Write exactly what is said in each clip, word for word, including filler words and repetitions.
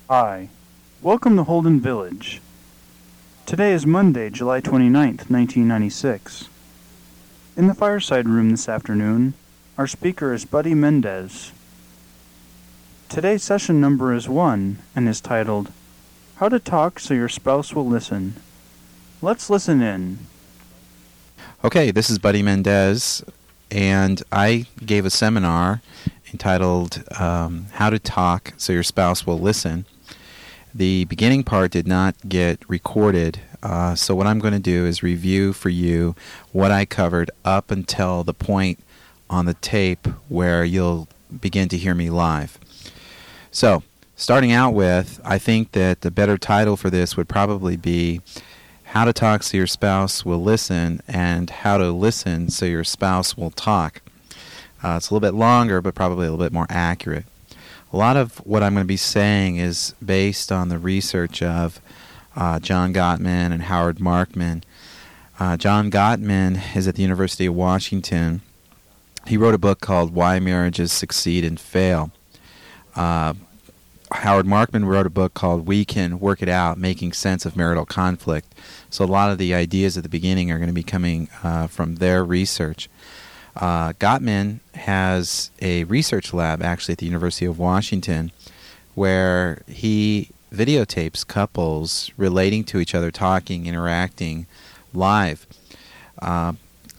Hi. Welcome to Holden Village. Today is Monday, July twenty-ninth, nineteen ninety-six. In the fireside room this afternoon, our speaker is Buddy Mendez. Today's session number is one and is titled, How to Talk So Your Spouse Will Listen. Let's listen in. Okay, this is Buddy Mendez, and I gave a seminar entitled um, How to Talk So Your Spouse Will Listen. The beginning part did not get recorded, uh, so what I'm going to do is review for you what I covered up until the point on the tape where you'll begin to hear me live. So, starting out with, I think that the better title for this would probably be How to Talk So Your Spouse Will Listen and How to Listen So Your Spouse Will Talk. Uh, it's a little bit longer, but probably a little bit more accurate. A lot of what I'm going to be saying is based on the research of uh, John Gottman and Howard Markman. Uh, John Gottman is at the University of Washington. He wrote a book called Why Marriages Succeed and Fail. Uh, Howard Markman wrote a book called We Can Work It Out, Making Sense of Marital Conflict. So a lot of the ideas at the beginning are going to be coming uh, from their research. Uh, Gottman has a research lab actually at the University of Washington where he videotapes couples relating to each other, talking, interacting live. Uh,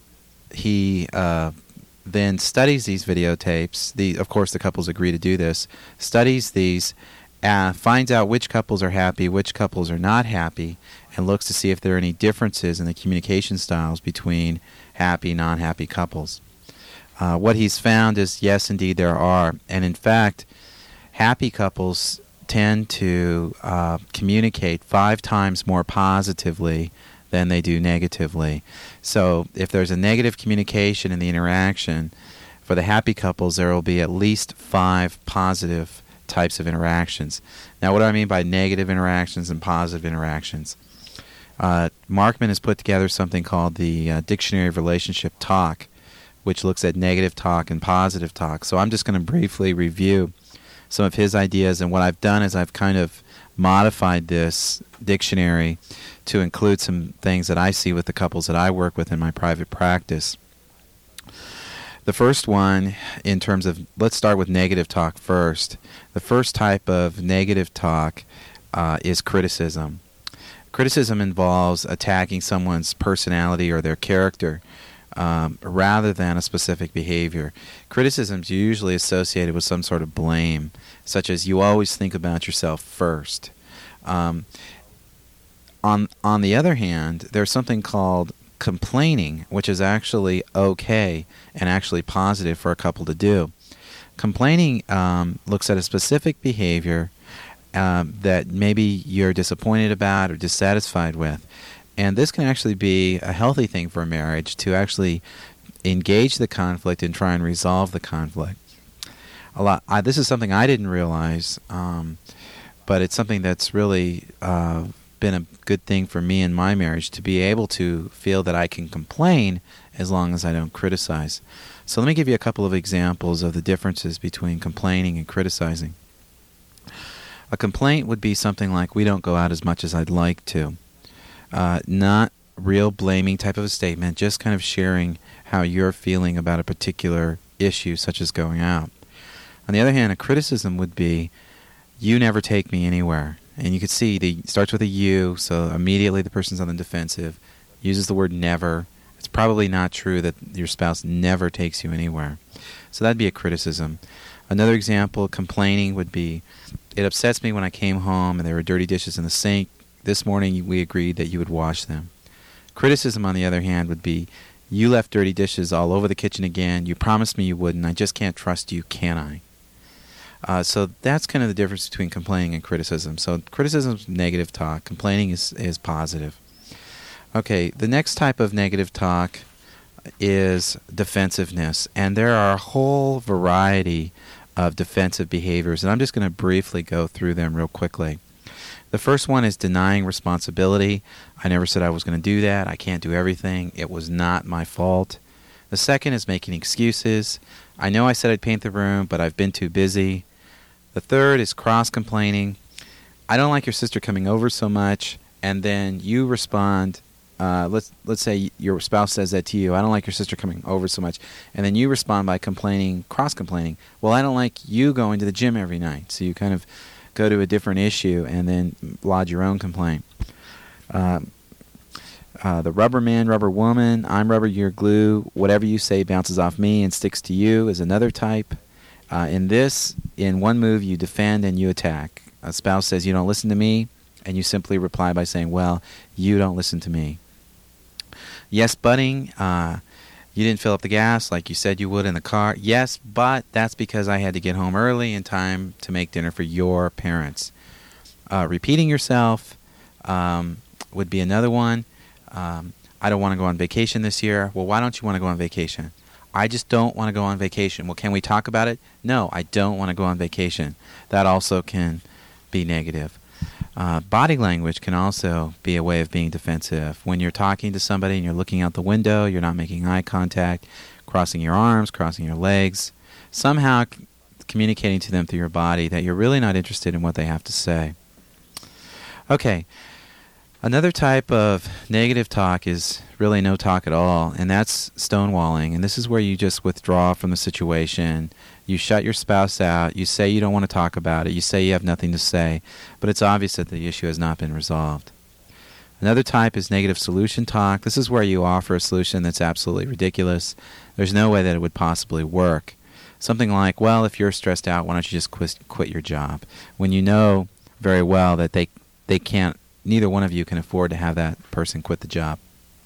he uh, then studies these videotapes. The, of course, the couples agree to do this. Studies these, uh, finds out which couples are happy, which couples are not happy, and looks to see if there are any differences in the communication styles between happy, non-happy couples. Uh, what he's found is, yes, indeed, there are. And in fact, happy couples tend to uh, communicate five times more positively than they do negatively. So if there's a negative communication in the interaction, for the happy couples, there will be at least five positive types of interactions. Now, what do I mean by negative interactions and positive interactions? Uh, Markman has put together something called the uh, Dictionary of Relationship Talk, which looks at negative talk and positive talk. So I'm just going to briefly review some of his ideas, and what I've done is I've kind of modified this dictionary to include some things that I see with the couples that I work with in my private practice. The first one, in terms of, let's start with negative talk first. The first type of negative talk uh, is criticism. Criticism involves attacking someone's personality or their character, Um, rather than a specific behavior. Criticism is usually associated with some sort of blame, such as you always think about yourself first. Um, on, on the other hand, there's something called complaining, which is actually okay and actually positive for a couple to do. Complaining um, looks at a specific behavior um, that maybe you're disappointed about or dissatisfied with. And this can actually be a healthy thing for a marriage, to actually engage the conflict and try and resolve the conflict. A lot. I, this is something I didn't realize, um, but it's something that's really uh, been a good thing for me in my marriage, to be able to feel that I can complain as long as I don't criticize. So let me give you a couple of examples of the differences between complaining and criticizing. A complaint would be something like, we don't go out as much as I'd like to. Uh, not real blaming type of a statement, just kind of sharing how you're feeling about a particular issue, such as going out. On the other hand, a criticism would be, you never take me anywhere. And you could see the it starts with a you, so immediately the person's on the defensive, uses the word never. It's probably not true that your spouse never takes you anywhere. So that'd be a criticism. Another example, complaining, would be, it upsets me when I came home and there were dirty dishes in the sink. This morning we agreed that you would wash them. Criticism, on the other hand, would be, you left dirty dishes all over the kitchen again. You promised me you wouldn't. I just can't trust you, can I? Uh, so that's kind of the difference between complaining and criticism. So criticism is negative talk. Complaining is, is positive. Okay, the next type of negative talk is defensiveness. And there are a whole variety of defensive behaviors, and I'm just going to briefly go through them real quickly. The first one is denying responsibility. I never said I was going to do that. I can't do everything. It was not my fault. The second is making excuses. I know I said I'd paint the room, but I've been too busy. The third is cross-complaining. I don't like your sister coming over so much, and then you respond, uh, let's let's say your spouse says that to you, I don't like your sister coming over so much, and then you respond by complaining, cross-complaining, well, I don't like you going to the gym every night. So you kind of go to a different issue and then lodge your own complaint. Uh, uh, the rubber man, rubber woman, I'm rubber, you're glue, whatever you say bounces off me and sticks to you is another type. Uh, in this, in one move, you defend and you attack. A spouse says, you don't listen to me, and you simply reply by saying, well, you don't listen to me. Yes, butting, uh, you didn't fill up the gas like you said you would in the car. Yes, but that's because I had to get home early in time to make dinner for your parents. Uh, repeating yourself um, would be another one. Um, I don't want to go on vacation this year. Well, why don't you want to go on vacation? I just don't want to go on vacation. Well, can we talk about it? No, I don't want to go on vacation. That also can be negative. Uh, body language can also be a way of being defensive. When you're talking to somebody and you're looking out the window, you're not making eye contact, crossing your arms, crossing your legs, somehow c- communicating to them through your body that you're really not interested in what they have to say. Okay. Another type of negative talk is really no talk at all, and that's stonewalling. And this is where you just withdraw from the situation. You shut your spouse out. You say you don't want to talk about it. You say you have nothing to say, but it's obvious that the issue has not been resolved. Another type is negative solution talk. This is where you offer a solution that's absolutely ridiculous. There's no way that it would possibly work. Something like, well, if you're stressed out, why don't you just quit, quit your job? When you know very well that they they can't, neither one of you can afford to have that person quit the job.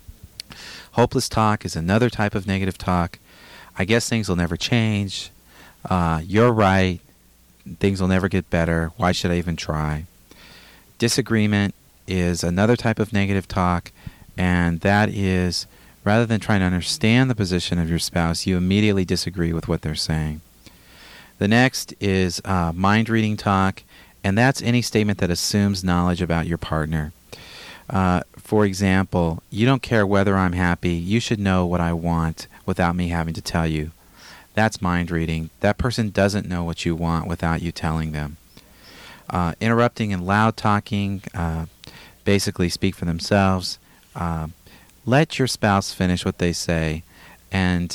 Hopeless talk is another type of negative talk. I guess things will never change. Uh, you're right. Things will never get better. Why should I even try? Disagreement is another type of negative talk, and that is, rather than trying to understand the position of your spouse, you immediately disagree with what they're saying. The next is uh, mind-reading talk, and that's any statement that assumes knowledge about your partner. Uh, for example, you don't care whether I'm happy. You should know what I want without me having to tell you. That's mind reading. That person doesn't know what you want without you telling them. Uh, interrupting and loud talking, uh, basically speak for themselves. Uh, let your spouse finish what they say, and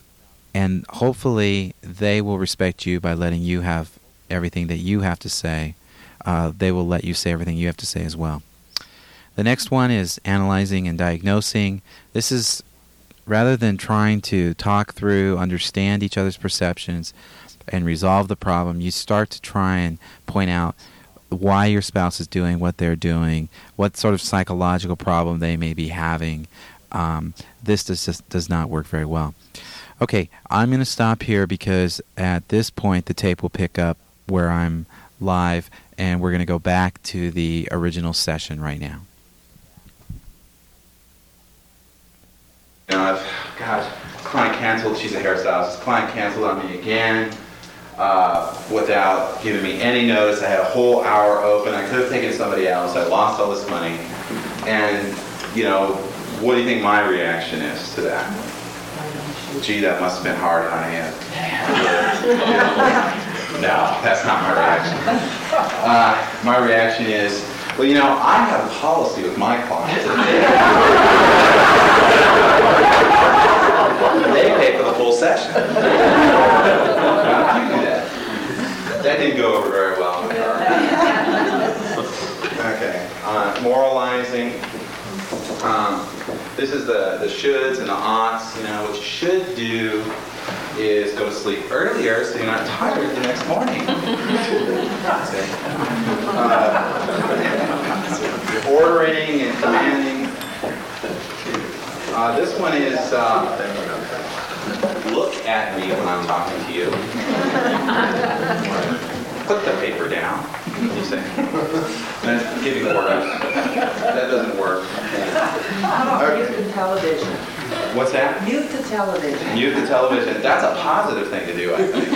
and hopefully they will respect you by letting you have everything that you have to say. Uh, they will let you say everything you have to say as well. The next one is analyzing and diagnosing. This is rather than trying to talk through, understand each other's perceptions, and resolve the problem, you start to try and point out why your spouse is doing what they're doing, what sort of psychological problem they may be having. Um, this does, just does not work very well. Okay, I'm going to stop here because at this point the tape will pick up where I'm live, and we're going to go back to the original session right now. You know, I've, gosh, client canceled, she's a hairstylist, client canceled on me again uh, without giving me any notice. I had a whole hour open. I could have taken somebody else. I lost all this money. And, you know, what do you think my reaction is to that? Gee, that must have been hard, honey. No, that's not my reaction. Uh, my reaction is, well, you know, I have a policy with my clients. They pay for the full session. How did you do that? That didn't go over very well. Okay. Uh, moralizing. Um, this is the, the shoulds and the oughts. You know, what you should do is go to sleep earlier so you're not tired the next morning. uh, ordering and commanding. Uh, this one is uh, look at me when I'm talking to you. Put the paper down. You say. That's giving orders. That doesn't work. How about mute the television? What's that? Mute the television. Mute the television. That's a positive thing to do, I think.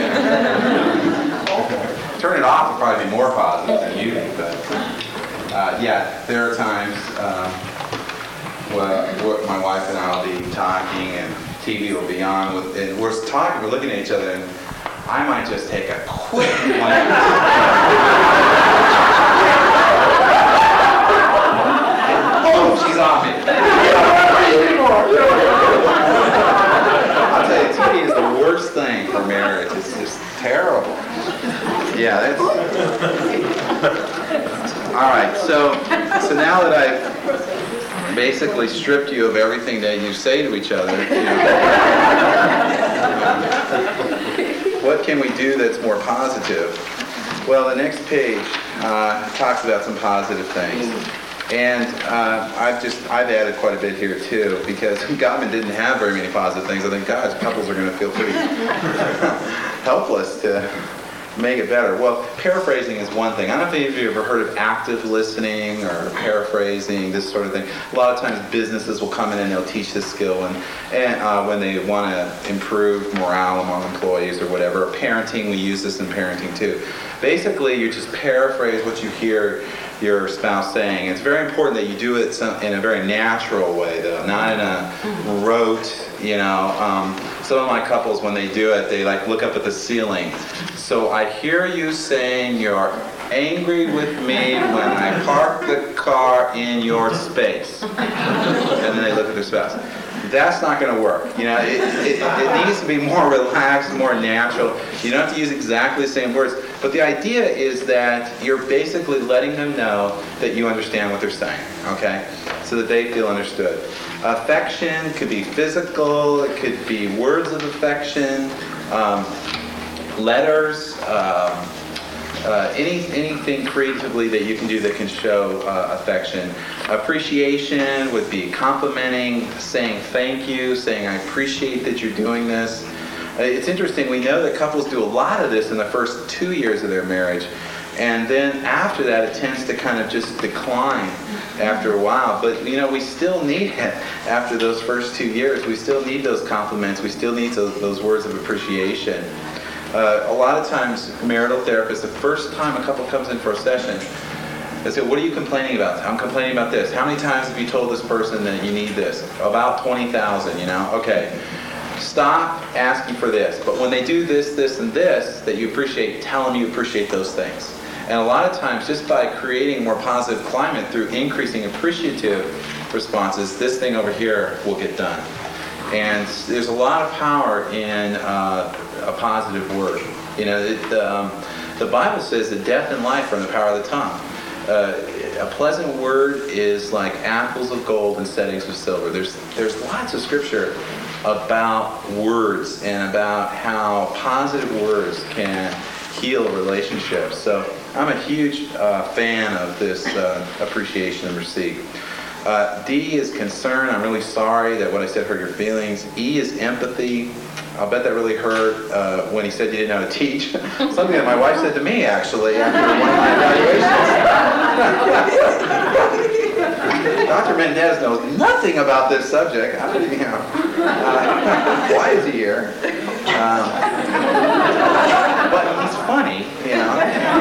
Turn it off would probably be more positive than muting, but uh, yeah, there are times um, where my wife and I will be talking and T V will be on, with, and we're talking, we're looking at each other, and I might just take a quick glance. on me. I'll tell you, T V is the worst thing for marriage. It's just terrible. Yeah, that's... All right, so, so now that I've basically stripped you of everything that you say to each other, you know, what can we do that's more positive? Well, the next page uh, talks about some positive things. And uh, I've just, I've added quite a bit here too, because Gottman didn't have very many positive things. I think, gosh, couples are going to feel pretty helpless to make it better. Well, paraphrasing is one thing. I don't know if any of you have ever heard of active listening or paraphrasing, this sort of thing. A lot of times businesses will come in and they'll teach this skill and, and uh, when they want to improve morale among employees or whatever. Or parenting, we use this in parenting too. Basically, you just paraphrase what you hear your spouse saying. It's very important that you do it some, in a very natural way, though, not in a rote, you know. Um, some of my couples, when they do it, they like look up at the ceiling. So I hear you saying you're angry with me when I park the car in your space. And then they look at their spouse. That's not going to work. You know, it, it, it needs to be more relaxed, more natural. You don't have to use exactly the same words. But the idea is that you're basically letting them know that you understand what they're saying, okay? So that they feel understood. Affection could be physical, it could be words of affection, um, letters, um, uh, any, anything creatively that you can do that can show uh, affection. Appreciation would be complimenting, saying thank you, saying I appreciate that you're doing this. Uh, it's interesting, we know that couples do a lot of this in the first two years of their marriage. And then after that, it tends to kind of just decline after a while. But, you know, we still need it after those first two years. We still need those compliments. We still need those, those words of appreciation. Uh, a lot of times, marital therapists, the first time a couple comes in for a session, they say, what are you complaining about? I'm complaining about this. How many times have you told this person that you need this? About twenty thousand, you know? Okay. Stop asking for this. But when they do this, this, and this that you appreciate, tell them you appreciate those things. And a lot of times, just by creating a more positive climate through increasing appreciative responses, this thing over here will get done. And there's a lot of power in uh, a positive word. You know, it, the, um, the Bible says that death and life are in the power of the tongue. Uh, a pleasant word is like apples of gold and settings of silver. There's there's lots of scripture about words and about how positive words can heal relationships. So I'm a huge uh, fan of this uh, appreciation and receipt. Uh, D is concern. I'm really sorry that what I said hurt your feelings. E is empathy. I'll bet that really hurt uh, when he said you didn't know how to teach. Something that my wife said to me, actually, after one of my evaluations. Doctor Mendez knows nothing about this subject. I don't even know. Uh, why is he here? Um, but he's funny, you know.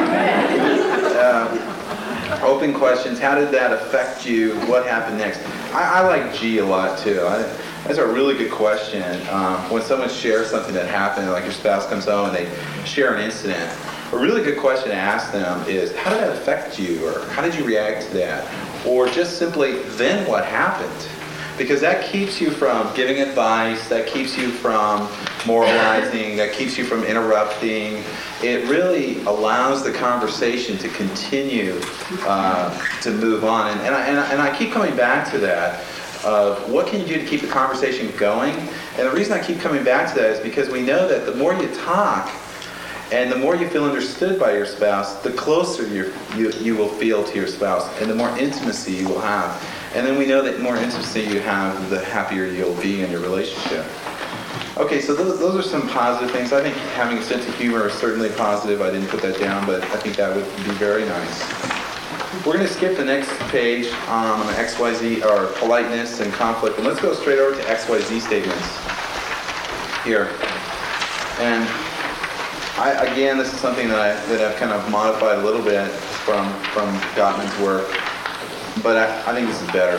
Uh, Open questions. How did that affect you? What happened next? I, I like G a lot too. I, that's a really good question. Um, when someone shares something that happened, like your spouse comes home and they share an incident, a really good question to ask them is, how did that affect you? Or how did you react to that? Or just simply, then what happened? Because that keeps you from giving advice, that keeps you from moralizing, that keeps you from interrupting. It really allows the conversation to continue uh, to move on. And, and, I, and, I, and I keep coming back to that of what can you do to keep the conversation going? And the reason I keep coming back to that is because we know that the more you talk and the more you feel understood by your spouse, the closer you you, you will feel to your spouse and the more intimacy you will have. And then we know that the more intimacy you have, the happier you'll be in your relationship. Okay, so those, those are some positive things. I think having a sense of humor is certainly positive. I didn't put that down, but I think that would be very nice. We're going to skip the next page um, on X Y Z, or politeness and conflict, and let's go straight over to X Y Z statements here. And I, again, this is something that, I, that I've kind of modified a little bit from, from Gottman's work, but I, I think this is better.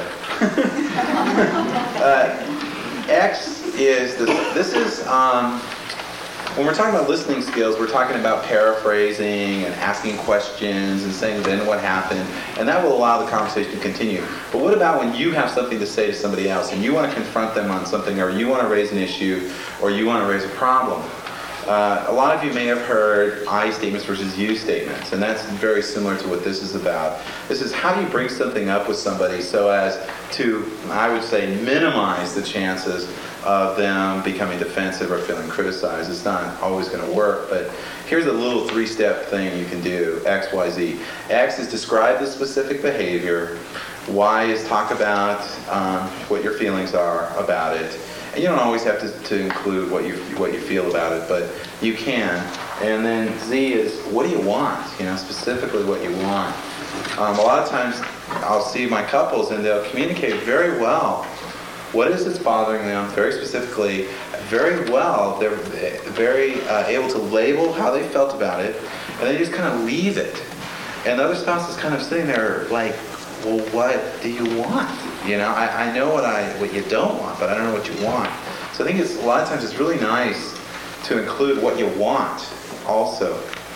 uh, X is, this, this is um, when we're talking about listening skills, we're talking about paraphrasing and asking questions and saying then what happened, and that will allow the conversation to continue. But what about when you have something to say to somebody else and you want to confront them on something, or you want to raise an issue, or you want to raise a problem? Uh, a lot of you may have heard I statements versus you statements, and that's very similar to what this is about. This is how do you bring something up with somebody so as to, I would say, minimize the chances of them becoming defensive or feeling criticized. It's not always going to work, but here's a little three-step thing you can do, X, Y, Z. X is describe the specific behavior. Y is talk about um, what your feelings are about it. And you don't always have to, to include what you what you feel about it, but you can. And then Z is what do you want? You know, specifically what you want. Um, a lot of times I'll see my couples and they'll communicate very well. What is it's bothering them very specifically, very well. They're very uh, able to label how they felt about it, and they just kind of leave it. And the other spouse is kind of sitting there like, well, what do you want? You know, I, I know what I what you don't want, but I don't know what you want. So I think it's a lot of times it's really nice to include what you want also.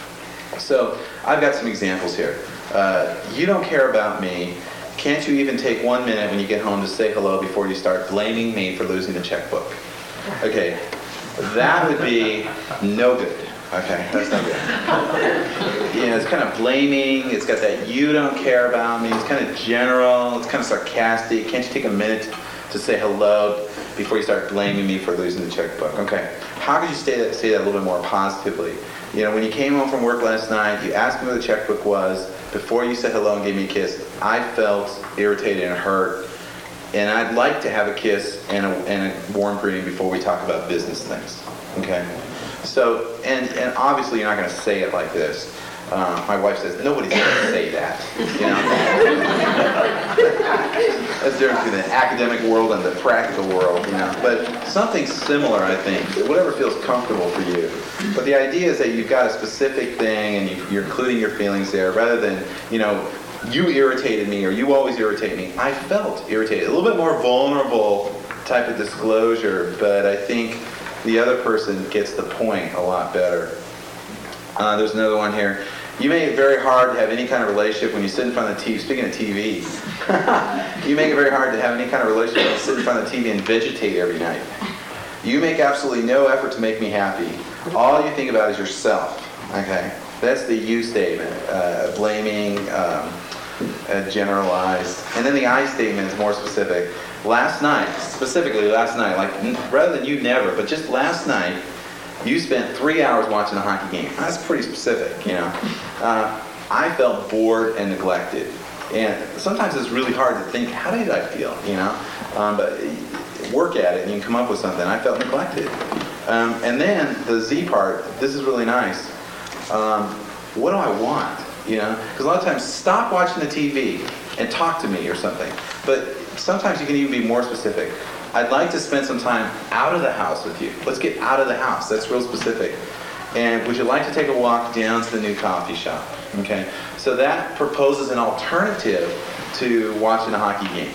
So I've got some examples here. Uh, you don't care about me. Can't you even take one minute when you get home to say hello before you start blaming me for losing the checkbook? Okay, that would be no good. Okay, that's not good. You know, it's kind of blaming. It's got that you don't care about me. It's kind of general. It's kind of sarcastic. Can't you take a minute to say hello before you start blaming me for losing the checkbook? Okay, how could you say that, say that a little bit more positively? You know, when you came home from work last night, you asked me where the checkbook was. Before you said hello and gave me a kiss, I felt irritated and hurt. And I'd like to have a kiss and a, and a warm greeting before we talk about business things. Okay? So, and, and obviously you're not going to say it like this. Uh, my wife says, nobody's going to say that. You know? That's the difference between the academic world and the practical world, you know. But something similar, I think, whatever feels comfortable for you. But the idea is that you've got a specific thing and you, you're including your feelings there rather than, you know, you irritated me or you always irritate me. I felt irritated. A little bit more vulnerable type of disclosure, but I think the other person gets the point a lot better. Uh, there's another one here. You make it very hard to have any kind of relationship when you sit in front of the T V. Speaking of T V, you make it very hard to have any kind of relationship when you sit in front of the T V and vegetate every night. You make absolutely no effort to make me happy. All you think about is yourself. Okay, that's the you statement, uh, blaming, um, uh, generalized, and then the I statement is more specific. Last night, specifically last night, like n- rather than you never, but just last night. You spent three hours watching a hockey game. That's pretty specific, you know. Uh, I felt bored and neglected. And sometimes it's really hard to think, how did I feel, you know? Um, but work at it and you can come up with something. I felt neglected. Um, and then the Z part, this is really nice. Um, what do I want, you know? Because a lot of times, stop watching the T V and talk to me or something. But sometimes you can even be more specific. I'd like to spend some time out of the house with you. Let's get out of the house. That's real specific. And would you like to take a walk down to the new coffee shop? Okay. So that proposes an alternative to watching a hockey game.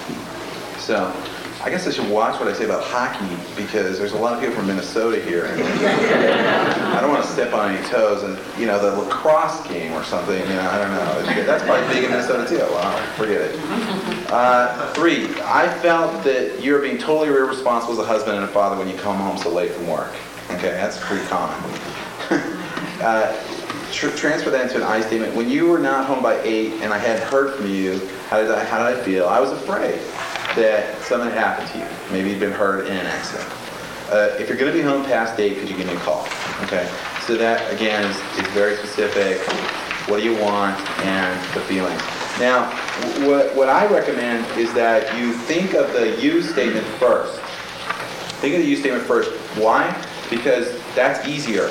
So I guess I should watch what I say about hockey because there's a lot of people from Minnesota here. And I don't want to step on any toes. And, you know, the lacrosse game or something, you know, I don't know. That's probably big in Minnesota too. Wow, forget it. Uh, three, I felt that you're being totally irresponsible as a husband and a father when you come home so late from work. Okay, that's pretty common. uh, tr- transfer that into an I statement. When you were not home by eight and I hadn't heard from you, how did I, how did I feel? I was afraid that something had happened to you. Maybe you'd been hurt in an accident. Uh, if you're going to be home past eight, could you give me a call? Okay, so that, again, is, is very specific. What do you want and the feelings. Now, what, what I recommend is that you think of the you statement first. Think of the you statement first. Why? Because that's easier.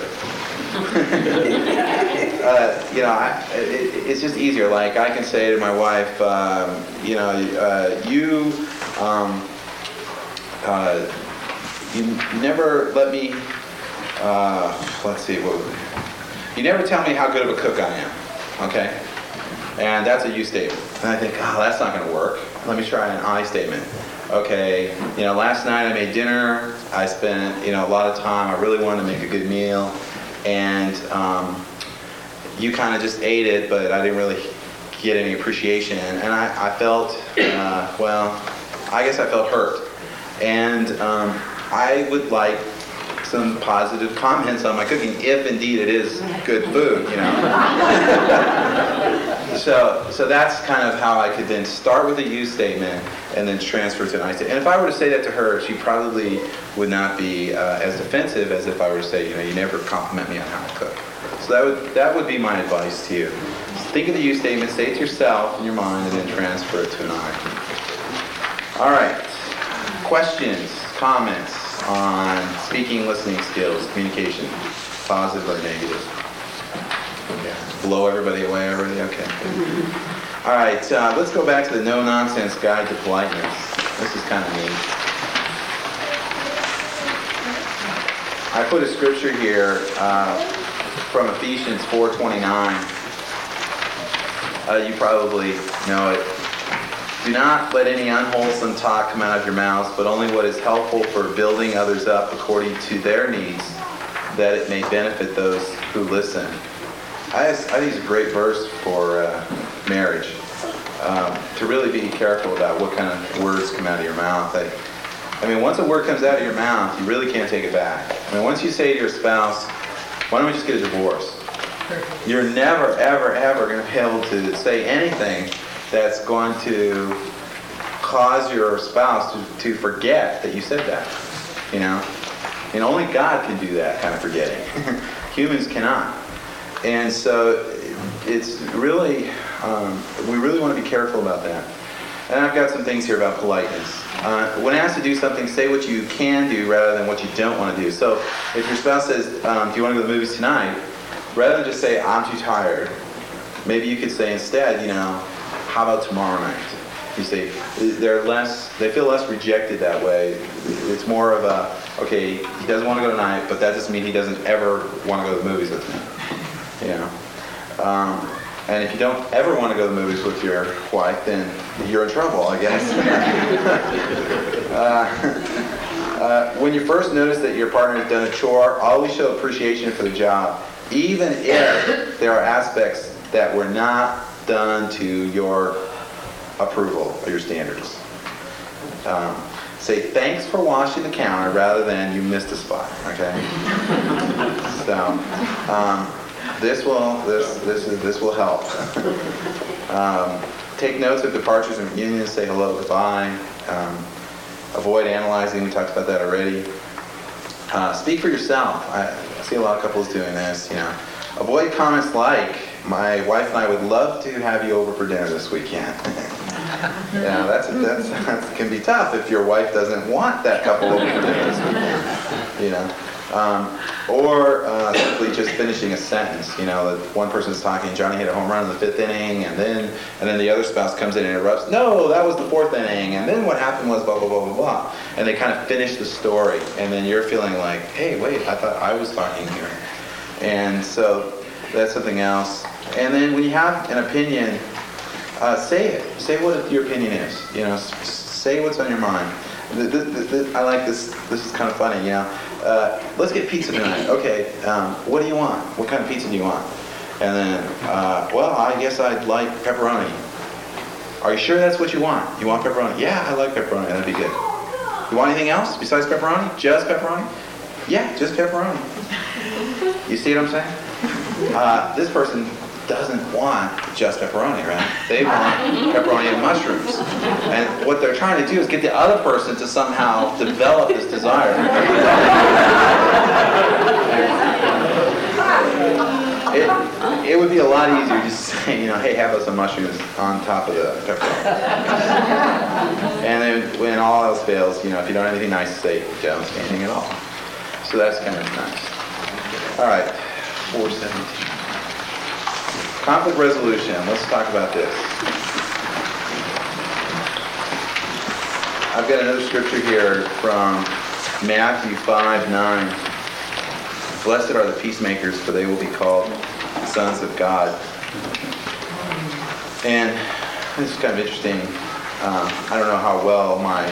uh, you know, I, it, it's just easier. Like I can say to my wife, um, you know, uh, you, um, uh, you never let me. Uh, let's see, what? You never tell me how good of a cook I am. Okay. And that's a you statement. And I think, oh, that's not going to work. Let me try an I statement. Okay, you know, last night I made dinner. I spent, you know, a lot of time. I really wanted to make a good meal. And um, you kind of just ate it, but I didn't really get any appreciation. And I, I felt, uh, well, I guess I felt hurt. And um, I would like some positive comments on my cooking, if indeed it is good food, you know. so, so that's kind of how I could then start with a you statement and then transfer to an I statement. And if I were to say that to her, she probably would not be uh, as defensive as if I were to say, you know, you never compliment me on how I cook. So that would that would be my advice to you. Think of the you statement, say it to yourself in your mind, and then transfer it to an I. All right. Questions, comments on speaking, listening skills, communication, positive or negative? Yeah. Blow everybody away already? Okay. All right, uh, let's go back to the no-nonsense guide to politeness. This is kind of neat. I put a scripture here uh, from Ephesians four twenty-nine. Uh, you probably know it. Do not let any unwholesome talk come out of your mouths, but only what is helpful for building others up according to their needs, that it may benefit those who listen. I, I think it's a great verse for uh, marriage, um, to really be careful about what kind of words come out of your mouth. I, I mean, once a word comes out of your mouth, you really can't take it back. I mean, once you say to your spouse, why don't we just get a divorce? You're never, ever, ever going to be able to say anything that's going to cause your spouse to, to forget that you said that, you know? And only God can do that kind of forgetting. Humans cannot. And so it's really, um, we really want to be careful about that. And I've got some things here about politeness. Uh, when asked to do something, say what you can do rather than what you don't want to do. So if your spouse says, um, do you want to go to the movies tonight? Rather than just say, I'm too tired, maybe you could say instead, you know, how about tomorrow night? You see, they're less, they feel less rejected that way. It's more of a, okay, he doesn't want to go tonight, but that doesn't mean he doesn't ever want to go to the movies with me. You know? Um, and if you don't ever want to go to the movies with your wife, then you're in trouble, I guess. uh, uh, when you first notice that your partner has done a chore, always show appreciation for the job, even if there are aspects that were not done to your approval or your standards. Um, say thanks for washing the counter rather than you missed a spot. Okay. So um, this will this this is this will help. um, take notes of departures and reunions. Say hello, goodbye. Um, avoid analyzing. We talked about that already. Uh, speak for yourself. I, I see a lot of couples doing this. You know, avoid comments like, my wife and I would love to have you over for dinner this weekend. Yeah, that's, that's, that can be tough if your wife doesn't want that couple over for dinner this weekend. You know, um, or uh, simply just finishing a sentence. You know, that one person's talking, Johnny hit a home run in the fifth inning, and then and then the other spouse comes in and interrupts. No, that was the fourth inning, and then what happened was blah blah blah blah blah. And they kind of finish the story, and then you're feeling like, hey, wait, I thought I was talking here. And so that's something else. And then when you have an opinion, uh, say it. Say what your opinion is. You know, s- say what's on your mind. The, the, the, the, I like this. This is kind of funny. You know, uh, let's get pizza tonight. Okay. Um, what do you want? What kind of pizza do you want? And then, uh, well, I guess I'd like pepperoni. Are you sure that's what you want? You want pepperoni? Yeah, I like pepperoni. That'd be good. You want anything else besides pepperoni? Just pepperoni? Yeah, just pepperoni. You see what I'm saying? Uh, this person doesn't want just pepperoni, right? They want pepperoni and mushrooms. And what they're trying to do is get the other person to somehow develop this desire. It, it would be a lot easier just to say, you know, hey, have us some mushrooms on top of the pepperoni. And then when all else fails, you know, if you don't have anything nice to say, don't say anything at all. So that's kind of nice. All right, four seventeen. Conflict resolution. Let's talk about this. I've got another scripture here from Matthew five nine. Blessed are the peacemakers, for they will be called sons of God. And this is kind of interesting. Um, I don't know how well my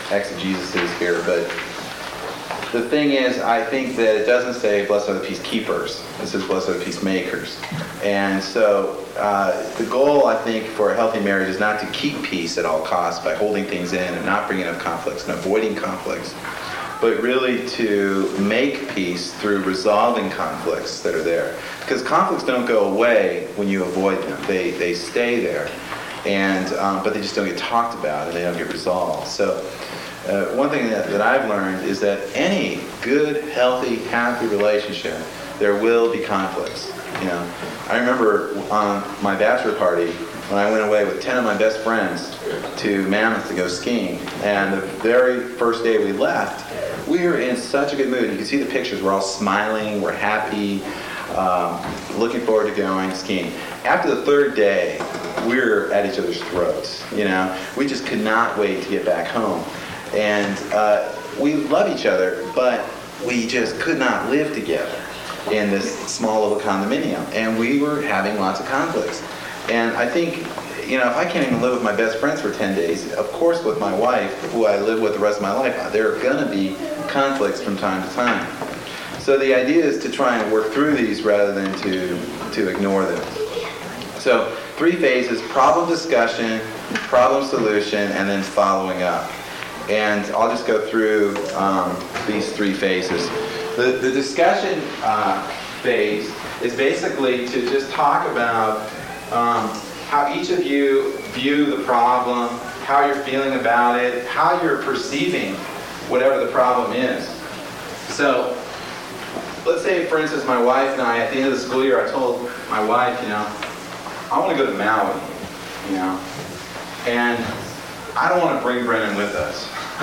exegesis here, but the thing is, I think that it doesn't say blessed are the peacekeepers. It says blessed are the peacemakers. And so uh, the goal, I think, for a healthy marriage is not to keep peace at all costs by holding things in and not bringing up conflicts and avoiding conflicts, but really to make peace through resolving conflicts that are there. Because conflicts don't go away when you avoid them. They, they stay there, and um, but they just don't get talked about and they don't get resolved. So Uh, one thing that, that I've learned is that any good, healthy, happy relationship, there will be conflicts. You know, I remember on my bachelor party when I went away with ten of my best friends to Mammoth to go skiing, and the very first day we left, we were in such a good mood. You can see the pictures. We're all smiling. We're happy, um, looking forward to going skiing. After the third day, we were at each other's throats. You know, we just could not wait to get back home. And uh, we love each other, but we just could not live together in this small little condominium. And we were having lots of conflicts. And I think, you know, if I can't even live with my best friends for ten days, of course with my wife, who I live with the rest of my life, there are going to be conflicts from time to time. So the idea is to try and work through these rather than to, to ignore them. So three phases: problem discussion, problem solution, and then following up. And I'll just go through um, these three phases. The, the discussion uh, phase is basically to just talk about um, how each of you view the problem, how you're feeling about it, how you're perceiving whatever the problem is. So let's say, for instance, my wife and I, at the end of the school year, I told my wife, you know, I want to go to Maui, you know, and I don't want to bring Brennan with us.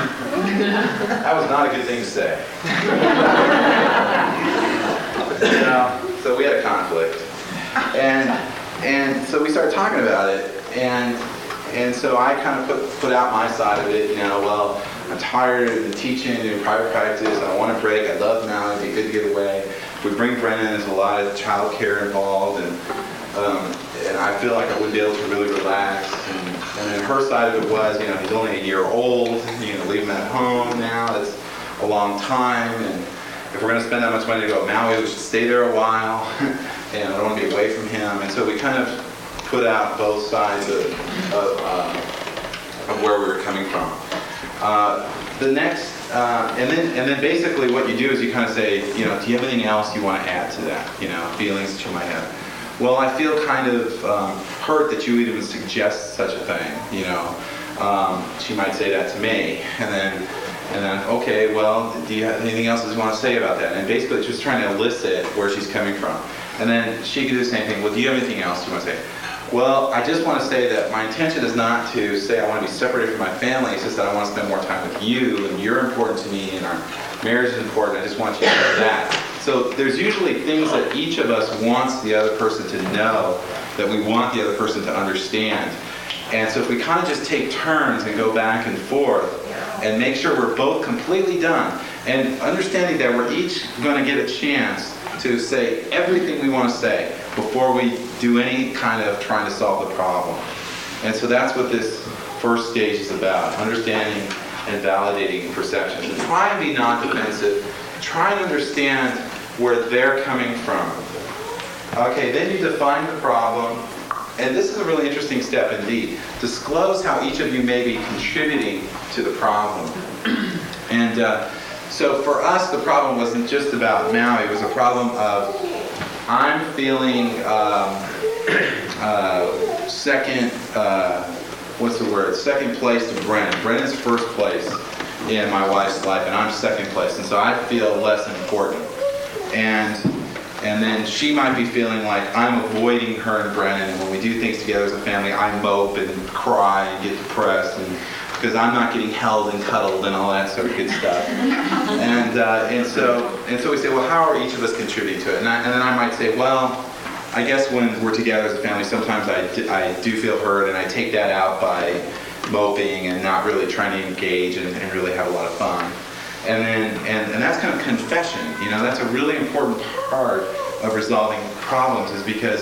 That was not a good thing to say. You know, so we had a conflict, and and so we started talking about it, and and so I kind of put put out my side of it. You know, well, I'm tired of the teaching and private practice. I want a break. I love Maui. It'd be good to get away. We bring Brennan. There's a lot of child care involved, and um, and I feel like I would be able to really relax. And, and then her side of it was, you know, he's only a year old. You're going to leave him at home now. That's a long time. And if we're going to spend that much money to go to Maui, we should stay there a while. And I don't want to be away from him. And so we kind of put out both sides of, of, uh, of where we were coming from. Uh, the next, uh, and then and then basically what you do is you kind of say, you know, do you have anything else you want to add to that? You know, feelings that you might have. Well, I feel kind of um, hurt that you would even suggest such a thing, you know. Um, she might say that to me, and then, and then, okay, well, do you have anything else that you want to say about that? And basically just trying to elicit where she's coming from. And then she could do the same thing. Well, do you have anything else you want to say? Well, I just want to say that my intention is not to say I want to be separated from my family. It's just that I want to spend more time with you, and you're important to me, and our marriage is important. I just want you to know that. So there's usually things that each of us wants the other person to know, that we want the other person to understand. And so if we kind of just take turns and go back and forth and make sure we're both completely done, and understanding that we're each going to get a chance to say everything we want to say before we do any kind of trying to solve the problem. And so that's what this first stage is about: understanding and validating perceptions. And try and be non-defensive. Try and understand where they're coming from. Okay, then you define the problem. And this is a really interesting step indeed. Disclose how each of you may be contributing to the problem. And uh, so for us, the problem wasn't just about Maui. It was a problem of, I'm feeling um, uh, second, uh, what's the word? Second place to Brennan. Brennan's first place in my wife's life, and I'm second place. And so I feel less important. And And then she might be feeling like I'm avoiding her and Brennan, and when we do things together as a family, I mope and cry and get depressed, and because I'm not getting held and cuddled and all that sort of good stuff. And uh, and so and so we say, well, how are each of us contributing to it? And, I, and then I might say, well, I guess when we're together as a family, sometimes I do, I do feel hurt, and I take that out by moping and not really trying to engage and, and really have a lot of fun. And then, and, and that's kind of confession. You know, that's a really important part of resolving problems, is because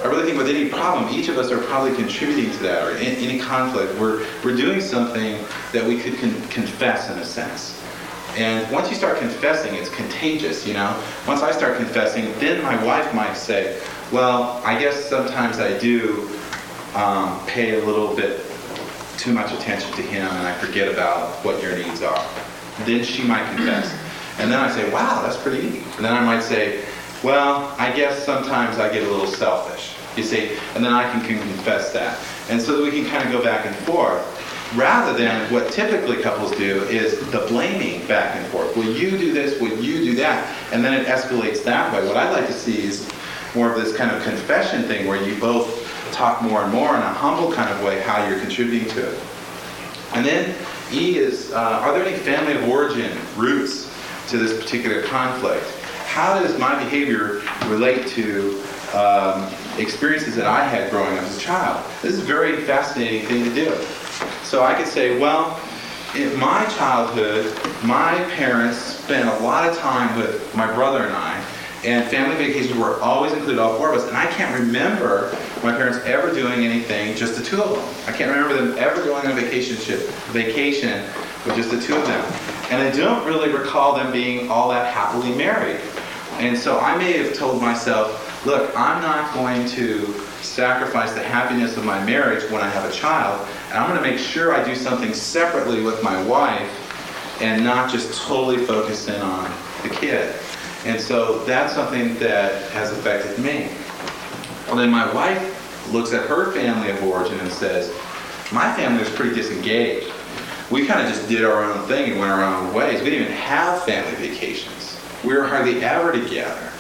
I really think with any problem, each of us are probably contributing to that, or in, any conflict. We're, we're doing something that we could con- confess in a sense. And once you start confessing, it's contagious, you know? Once I start confessing, then my wife might say, well, I guess sometimes I do um, pay a little bit too much attention to him and I forget about what your needs are. Then she might confess. And then I say, wow, that's pretty neat. And then I might say, well, I guess sometimes I get a little selfish, you see? And then I can, can confess that. And so that we can kind of go back and forth. Rather than what typically couples do is the blaming back and forth. Will you do this? Will you do that? And then it escalates that way. What I'd like to see is more of this kind of confession thing where you both talk more and more in a humble kind of way how you're contributing to it. And then E is, uh, are there any family of origin roots to this particular conflict? How does my behavior relate to um, experiences that I had growing up as a child? This is a very fascinating thing to do. So I could say, well, in my childhood, my parents spent a lot of time with my brother and I, and family vacations were always included, all four of us, and I can't remember my parents ever doing anything, just the two of them. I can't remember them ever going on a vacation, vacation with just the two of them. And I don't really recall them being all that happily married. And so I may have told myself, look, I'm not going to sacrifice the happiness of my marriage when I have a child, and I'm going to make sure I do something separately with my wife and not just totally focus in on the kid. And so that's something that has affected me. Well, then my wife looks at her family of origin and says, my family was pretty disengaged. We kind of just did our own thing and went our own ways. We didn't even have family vacations. We were hardly ever together.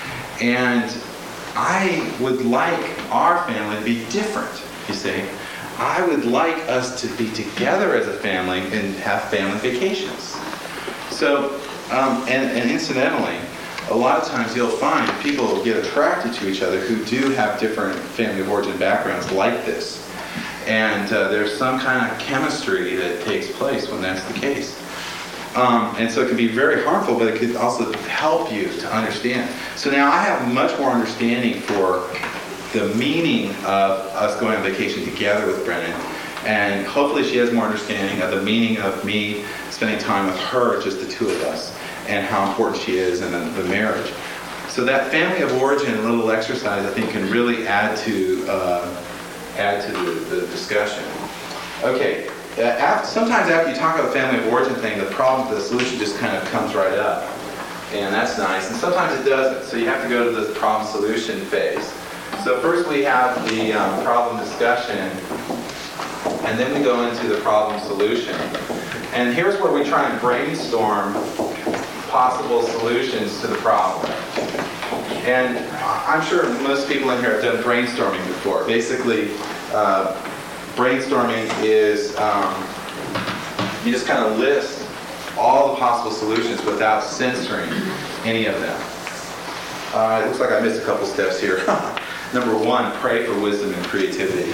And I would like our family to be different, you see. I would like us to be together as a family and have family vacations. So, um, and, and incidentally, a lot of times you'll find people get attracted to each other who do have different family of origin backgrounds like this. And uh, there's some kind of chemistry that takes place when that's the case. Um, and so it can be very harmful, but it could also help you to understand. So now I have much more understanding for the meaning of us going on vacation together with Brennan. And hopefully she has more understanding of the meaning of me spending time with her, just the two of us, and how important she is in the, the marriage. So that family of origin little exercise, I think, can really add to uh, add to the, the discussion. Okay. Uh, after, sometimes after you talk about the family of origin thing, the problem, the solution just kind of comes right up. And that's nice. And sometimes it doesn't. So you have to go to the problem solution phase. So first we have the um, problem discussion, and then we go into the problem solution. And here's where we try and brainstorm possible solutions to the problem. And I'm sure most people in here have done brainstorming before. Basically, uh, brainstorming is um, you just kind of list all the possible solutions without censoring any of them. Uh, it looks like I missed a couple steps here. Number one, pray for wisdom and creativity.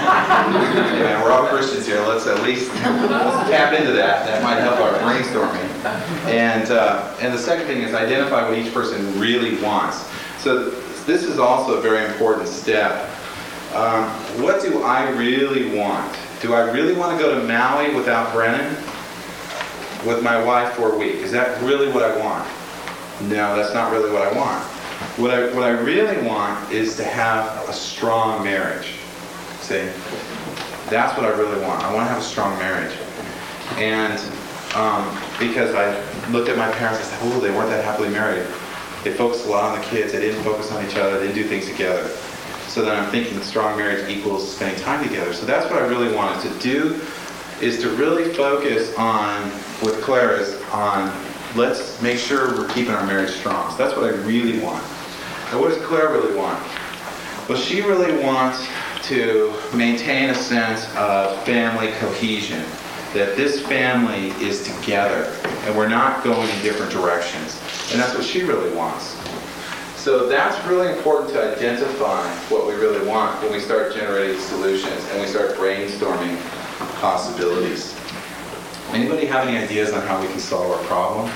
Yeah, we're all Christians here. Let's at least let's tap into that. That might help our brainstorming. And uh, and the second thing is identify what each person really wants. So this is also a very important step. Um, what do I really want? Do I really want to go to Maui without Brennan? With my wife for a week? Is that really what I want? No, that's not really what I want. What I, what I really want is to have a strong marriage. See? That's what I really want. I want to have a strong marriage. And um, because I looked at my parents and said, oh, they weren't that happily married. They focused a lot on the kids. They didn't focus on each other. They didn't do things together. So then I'm thinking that strong marriage equals spending time together. So that's what I really wanted to do, is to really focus on, with Claire, is on let's make sure we're keeping our marriage strong. So that's what I really want. Now what does Claire really want? Well, she really wants to maintain a sense of family cohesion, that this family is together and we're not going in different directions. And that's what she really wants. So that's really important to identify what we really want when we start generating solutions and we start brainstorming possibilities. Anybody have any ideas on how we can solve our problem?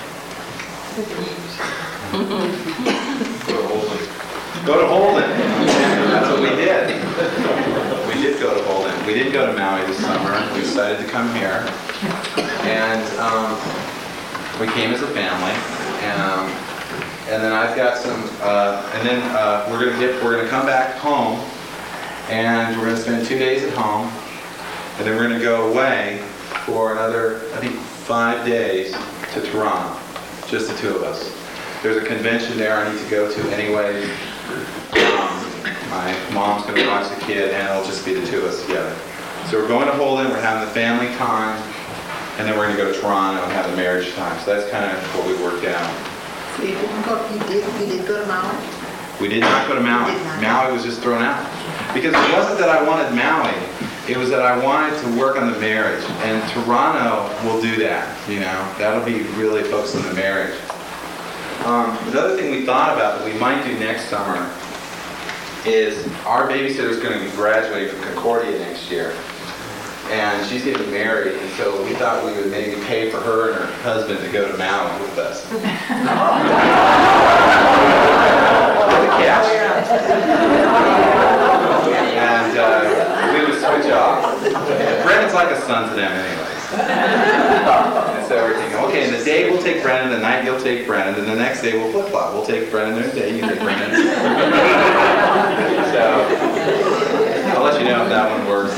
Go to Holden. Go to Holden. That's So we did. We did go to Holden. We didn't go to Maui this summer. We decided to come here. And um, we came as a family. And, um, and then I've got some, uh, and then uh, we're gonna get, we're gonna come back home, and we're gonna spend two days at home, and then we're gonna go away for another, I think, five days to Toronto, just the two of us. There's a convention there I need to go to anyway. Um, my mom's gonna watch the kid, and it'll just be the two of us together. So we're going to Holden, we're having the family time, and then we're gonna go to Toronto and have the marriage time. So that's kind of what we worked out. So you didn't go, you did, you did go to Maui? We did not go to Maui. Maui was just thrown out. Because it wasn't that I wanted Maui, it was that I wanted to work on the marriage. And Toronto will do that, you know. That'll be really focused on the marriage. Um, another thing we thought about that we might do next summer is our babysitter's going to be graduating from Concordia next year. And she's getting married, and so we thought we would maybe pay for her and her husband to go to Maui with us. With the cash. And uh, we would switch off. Brennan's like a son to them anyways. And so we're thinking, okay, and the day we'll take Brennan, the night you'll take Brennan, and the next day we'll flip-flop. We'll take Brennan during the day, you take Brennan. So I'll let you know if that one works.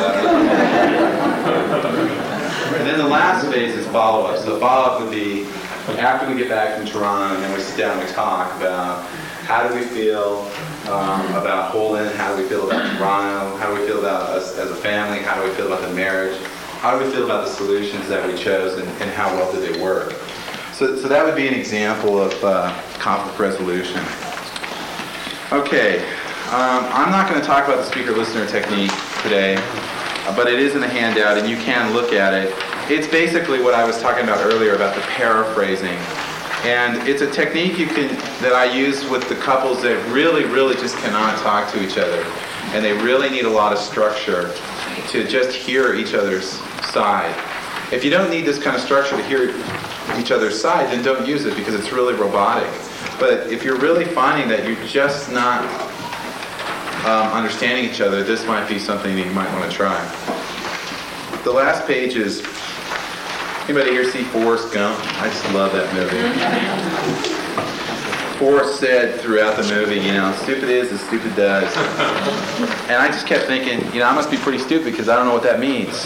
And then the last phase is follow-up. So the follow-up would be after we get back from Toronto, and then we sit down and we talk about how do we feel um, about Holden, how do we feel about Toronto, how do we feel about us as a family, how do we feel about the marriage, how do we feel about the solutions that we chose, and, and how well did they work. So, so that would be an example of uh, conflict resolution. Okay, um, I'm not going to talk about the speaker-listener technique today, uh, but it is in the handout, and you can look at it. It's basically what I was talking about earlier about the paraphrasing. And it's a technique you can that I use with the couples that really, really just cannot talk to each other. And they really need a lot of structure to just hear each other's side. If you don't need this kind of structure to hear each other's side, then don't use it because it's really robotic. But if you're really finding that you're just not um, understanding each other, this might be something that you might want to try. The last page is, anybody here see Forrest Gump? I just love that movie. Forrest said throughout the movie, you know, stupid is as stupid does. And I just kept thinking, you know, I must be pretty stupid because I don't know what that means.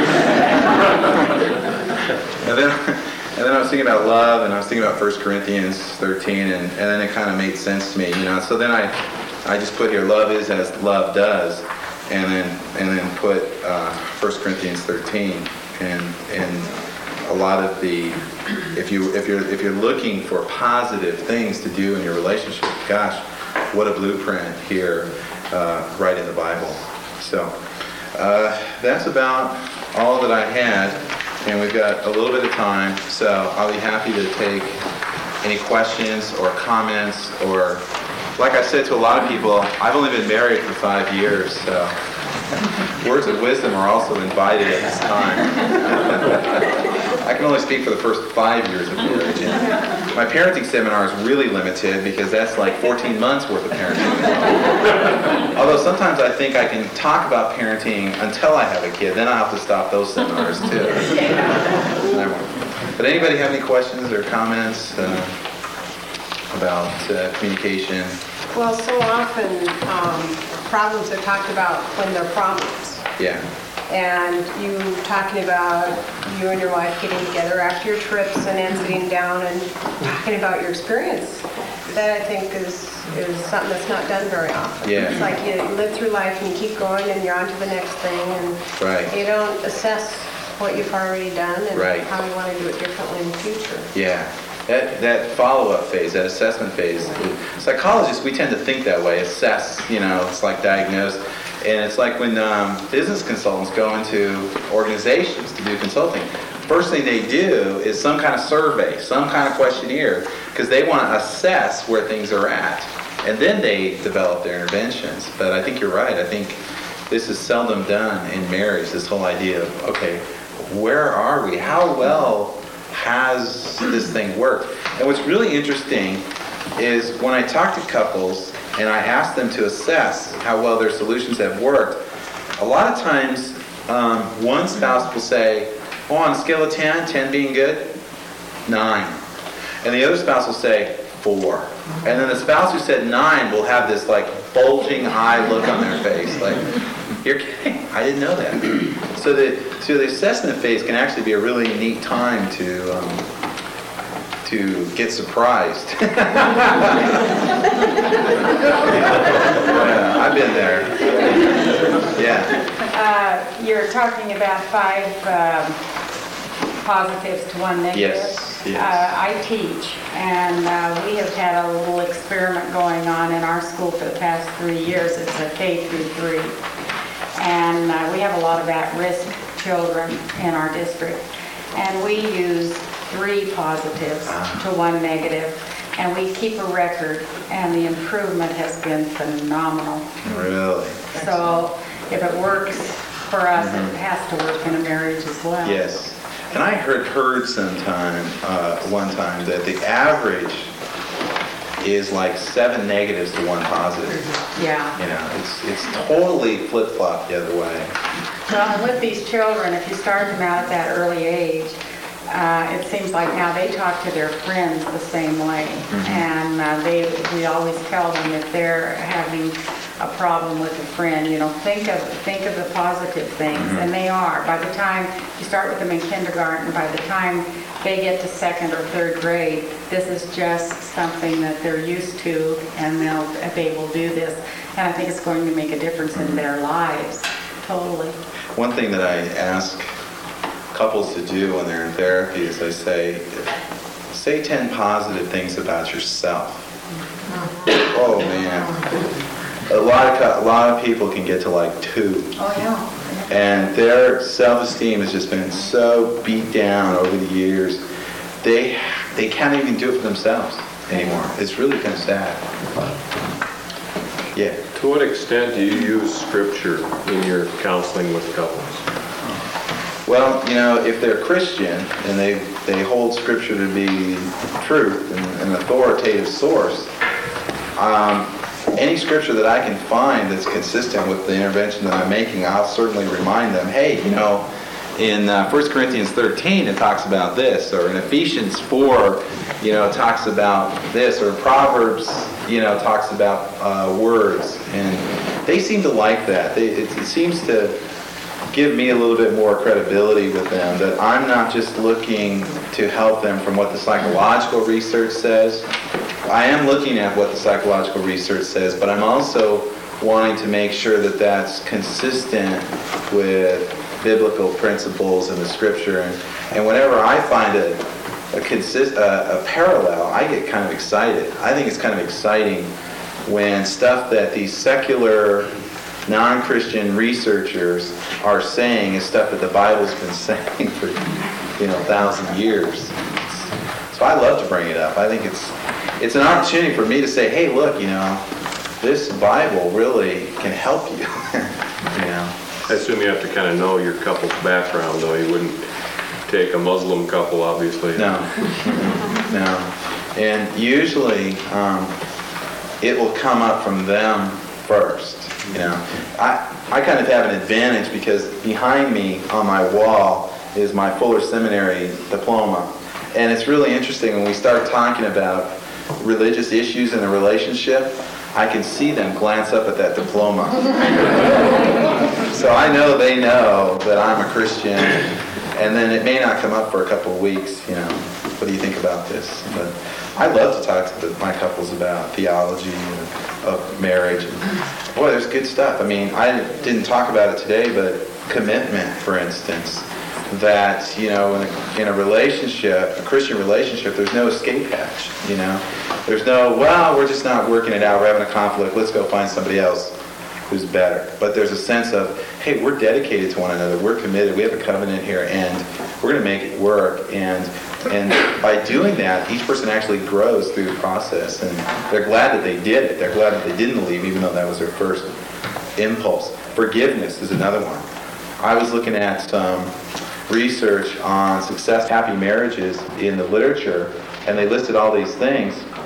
and then and then I was thinking about love, and I was thinking about First Corinthians thirteen, and, and then it kind of made sense to me, you know. So then I, I just put here, love is as love does, and then and then put uh, First Corinthians thirteen, and and a lot of the, if you if you're if you're looking for positive things to do in your relationship, gosh, what a blueprint here, uh, right in the Bible. So uh, that's about all that I had, and we've got a little bit of time, so I'll be happy to take any questions or comments, or, like I said to a lot of people, I've only been married for five years, so words of wisdom are also invited at this time. I can only speak for the first five years of marriage. And my parenting seminar is really limited because that's like fourteen months worth of parenting. Although sometimes I think I can talk about parenting until I have a kid, then I'll have to stop those seminars too. But anybody have any questions or comments uh, about uh, communication? Well, so often um, problems are talked about when they're problems. Yeah. And you talking about you and your wife getting together after your trips and then sitting down and talking about your experience. That I think is is something that's not done very often. Yeah. It's like you live through life and you keep going and you're on to the next thing, and right. you don't assess what you've already done and right. how you want to do it differently in the future. Yeah. That, that follow-up phase, that assessment phase, psychologists, we tend to think that way, assess, you know, it's like diagnose. And it's like when um, business consultants go into organizations to do consulting, first thing they do is some kind of survey, some kind of questionnaire, because they want to assess where things are at. And then they develop their interventions. But I think you're right. I think this is seldom done in marriage, this whole idea of, okay, where are we? How well has this thing worked? And what's really interesting is when I talk to couples, and I ask them to assess how well their solutions have worked, a lot of times um, one spouse will say, oh, on a scale of ten, ten being good, nine. And the other spouse will say, four. And then the spouse who said nine will have this like bulging eye look on their face, like, you're kidding, I didn't know that. So the, so the assessment phase can actually be a really neat time to um, to get surprised. Yeah, I've been there. Yeah. Uh, you're talking about five um, positives to one negative. Yes, yes. Uh, I teach, and uh, we have had a little experiment going on in our school for the past three years. It's a K through three. And uh, we have a lot of at-risk children in our district. And we use three positives to one negative. And we keep a record, and the improvement has been phenomenal. Really? So if it works for us, it has to work in a marriage as well. Yes. And I heard heard sometime, uh, one time, that the average is like seven negatives to one positive. Yeah. You know, it's it's totally flip-flop the other way. Well, and with these children, if you start them out at that early age, uh, it seems like now they talk to their friends the same way. Mm-hmm. And uh, they, we always tell them if they're having a problem with a friend, you know, think of think of the positive things, Mm-hmm. and they are. By the time you start with them in kindergarten, by the time they get to second or third grade, this is just something that they're used to, and they'll they will do this. And I think it's going to make a difference in their lives, totally. One thing that I ask couples to do when they're in therapy is I say, say ten positive things about yourself. Oh man. A lot of cou- a lot of people can get to like two. Oh, yeah. And their self-esteem has just been so beat down over the years, they they can't even do it for themselves anymore. It's really kind of sad. Yeah. To what extent do you use scripture in your counseling with couples? Well, you know, if they're Christian and they they hold scripture to be truth and an authoritative source, um, any scripture that I can find that's consistent with the intervention that I'm making, I'll certainly remind them, hey, you know, in uh, First Corinthians thirteen it talks about this, or in Ephesians four, you know, it talks about this, or Proverbs, you know, talks about uh, words. And they seem to like that. They, it, it seems to give me a little bit more credibility with them, that I'm not just looking to help them from what the psychological research says. I am looking at what the psychological research says, but I'm also wanting to make sure that that's consistent with biblical principles in the scripture. And, and whenever I find a, a, consist, a, a parallel, I get kind of excited. I think it's kind of exciting when stuff that these secular non-Christian researchers are saying is stuff that the Bible's been saying for, you know, a thousand years. So I love to bring it up. I think it's it's an opportunity for me to say, hey, look, you know, this Bible really can help you. You know. I assume you have to kind of know your couple's background, though. You wouldn't take a Muslim couple, obviously. No, no. And usually um, it will come up from them first. You know, I, I kind of have an advantage because behind me on my wall is my Fuller Seminary diploma. And it's really interesting when we start talking about religious issues in a relationship, I can see them glance up at that diploma. So I know they know that I'm a Christian, and then it may not come up for a couple of weeks, you know, what do you think about this? But I love to talk to the, my couples about theology and of marriage. And boy, there's good stuff. I mean, I didn't talk about it today, but commitment, for instance, that, you know, in a, in a relationship, a Christian relationship, there's no escape hatch, you know. There's no, well, we're just not working it out, we're having a conflict, let's go find somebody else who's better. But there's a sense of, hey, we're dedicated to one another, we're committed, we have a covenant here, and we're going to make it work. And and by doing that, each person actually grows through the process, and they're glad that they did it. They're glad that they didn't leave, even though that was their first impulse. Forgiveness is another one. I was looking at some research on success, happy marriages in the literature, and they listed all these things.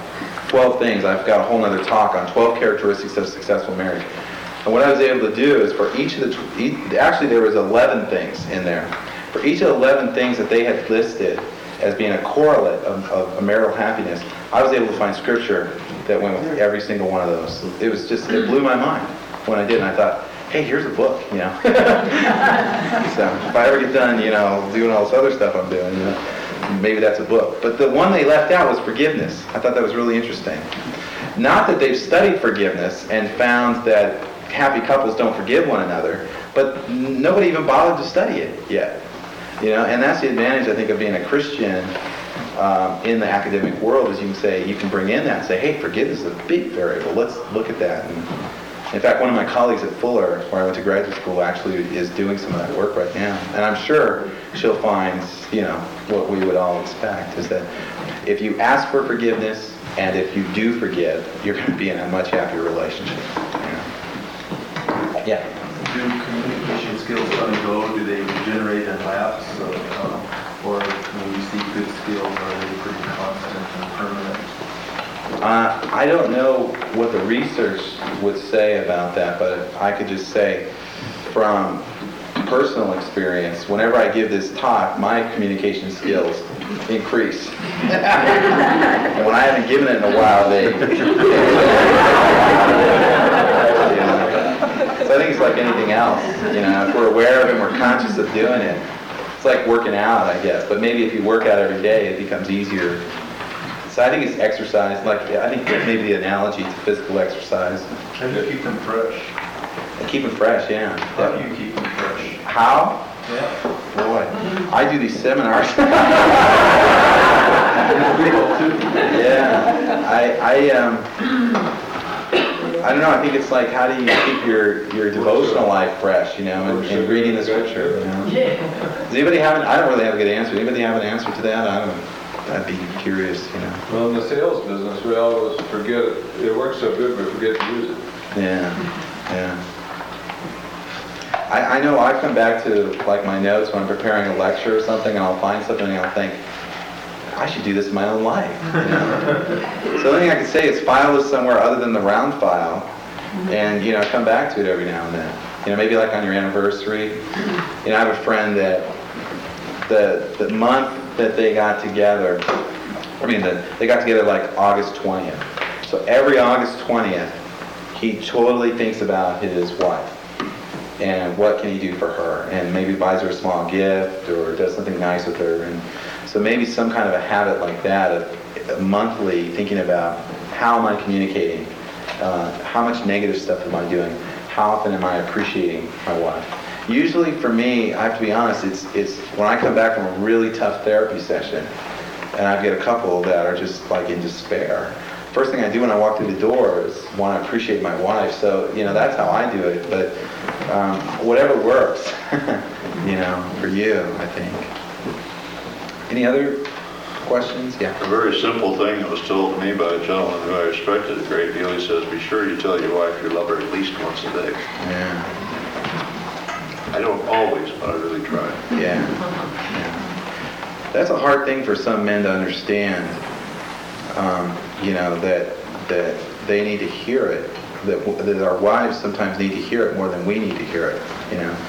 twelve things. I've got a whole other talk on twelve characteristics of successful marriage. And what I was able to do is for each of the, tw- each, actually there was eleven things in there. For each of the eleven things that they had listed as being a correlate of, of marital happiness, I was able to find scripture that went with every single one of those. It was just, it blew my mind when I did, and I thought, hey, here's a book, you know. So if I ever get done, you know, doing all this other stuff I'm doing, you know, maybe that's a book. But the one they left out was forgiveness. I thought that was really interesting. Not that they've studied forgiveness and found that happy couples don't forgive one another, but nobody even bothered to study it yet. You know, and that's the advantage, I think, of being a Christian um, in the academic world, is you can say, you can bring in that and say, hey, forgiveness is a big variable. Let's look at that. And in fact, one of my colleagues at Fuller, where I went to graduate school, actually is doing some of that work right now. And I'm sure she'll find, you know, what we would all expect, is that if you ask for forgiveness and if you do forgive, you're going to be in a much happier relationship. You know? Yeah. Do communication skills come and go? Do they generate and lapse? So, um, or when you see good skills, are they pretty constant and permanent? Uh, I don't know what the research would say about that, but I could just say from personal experience, whenever I give this talk, my communication skills increase. And when I haven't given it in a while, they... So I think it's like anything else. You know, if we're aware of it and we're conscious of doing it, it's like working out, I guess. But maybe if you work out every day, it becomes easier. So I think it's exercise. Like I think maybe the analogy to physical exercise. And to keep them fresh. And keep them fresh, yeah. How do you keep them fresh? How? Yeah. Boy, I do these seminars. Yeah, I, I, um, I don't know. I think it's like, how do you keep your, your devotional life fresh, you know, and, and reading the scripture, you know? Does anybody have an, I don't really have a good answer. Anybody have an answer to that? I don't. I'd be curious, you know. Well, in the sales business, we always forget it. It works so good, we forget to use it. Yeah, yeah. I, I know I come back to like my notes when I'm preparing a lecture or something, and I'll find something and I'll think, I should do this in my own life. You know? So the only thing I can say is file this somewhere other than the round file, and you know, come back to it every now and then. You know, maybe like on your anniversary. You know, I have a friend that the the month that they got together, I mean, the, they got together like August twentieth. So every August twentieth, he totally thinks about his wife and what can he do for her, and maybe buys her a small gift or does something nice with her. And so maybe some kind of a habit like that of monthly thinking about how am I communicating, uh, how much negative stuff am I doing, how often am I appreciating my wife. Usually for me, I have to be honest, it's it's when I come back from a really tough therapy session and I get a couple that are just like in despair. First thing I do when I walk through the door is want to appreciate my wife. So, you know, that's how I do it. But um, whatever works, you know, for you, I think. Any other questions? Yeah. A very simple thing that was told to me by a gentleman who I respected a great deal. He says, be sure you tell your wife you love her at least once a day. Yeah. I don't always, but I really try. Yeah. yeah. That's a hard thing for some men to understand. Um, you know, that that they need to hear it. That that our wives sometimes need to hear it more than we need to hear it. You know,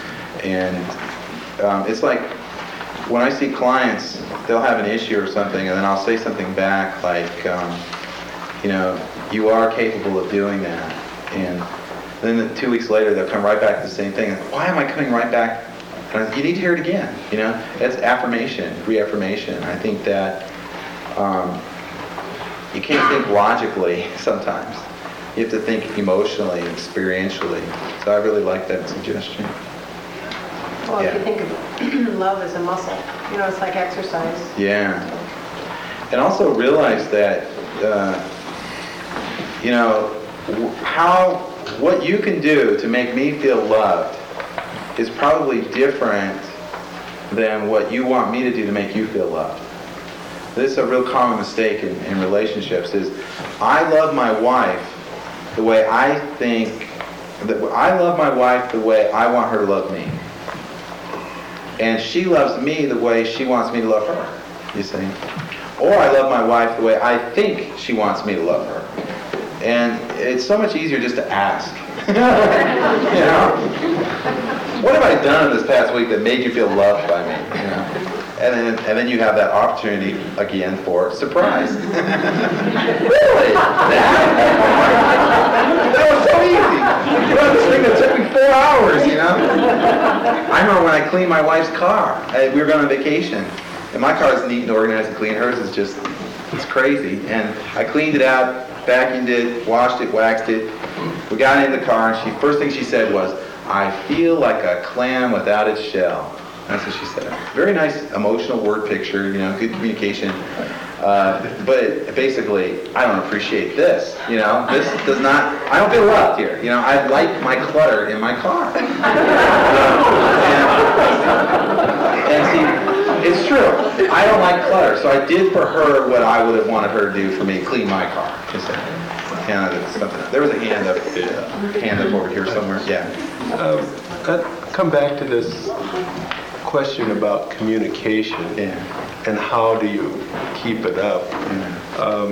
and um, it's like when I see clients, they'll have an issue or something, and then I'll say something back like, um, you know, you are capable of doing that, and then two weeks later, they'll come right back to the same thing. Why am I coming right back? And I, you need to hear it again. You know, that's affirmation, reaffirmation. I think that um, you can't think logically sometimes. You have to think emotionally, experientially. So I really like that suggestion. Well, Yeah. if you think of love as a muscle, you know, it's like exercise. Yeah. And also realize that, uh, you know, how. What you can do to make me feel loved is probably different than what you want me to do to make you feel loved. This is a real common mistake in, in relationships is I love my wife the way I think, that I love my wife the way I want her to love me. And she loves me the way she wants me to love her, you see. or I love my wife the way I think she wants me to love her. And it's so much easier just to ask. You know? What have I done this past week that made you feel loved by me? You know? And then, and then you have that opportunity again for surprise. Really? That? That was so easy. You know, this thing that took me four hours, you know? I remember when I cleaned my wife's car. I, we were going on vacation. And my car is neat and organized and clean. Hers is just, it's crazy. And I cleaned it out, vacuumed it, washed it, waxed it. We got in the car, and she first thing she said was, "I feel like a clam without its shell." That's what she said. Very nice emotional word picture, you know, good communication. Uh, but basically, I don't appreciate this, you know. This does not, I don't feel loved here. You know, I like my clutter in my car. Uh, and, and see, it's true. I don't like clutter, so I did for her what I would have wanted her to do for me, clean my car. And something. There was a hand up, uh, hand up over here somewhere. Yeah. Um, I'd come back to this question about communication, yeah. And how do you keep it up. Yeah. Um,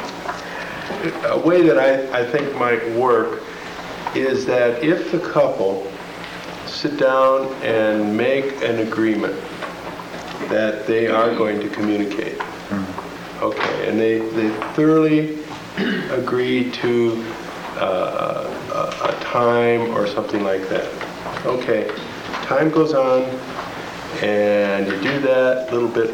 a way that I, I think might work is that if the couple sit down and make an agreement that they are going to communicate, mm-hmm. okay, and they, they thoroughly agree to uh, a, a time or something like that. Okay, time goes on, and you do that a little bit,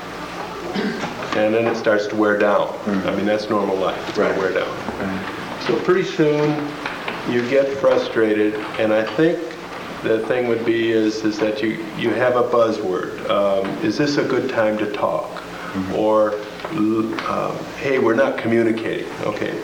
and then it starts to wear down. Mm-hmm. I mean, that's normal life. It's right. Going to wear down. Right. So pretty soon, you get frustrated, and I think the thing would be is is that you, you have a buzzword. Um, is this a good time to talk? Mm-hmm. Or, um, hey, we're not communicating. Okay.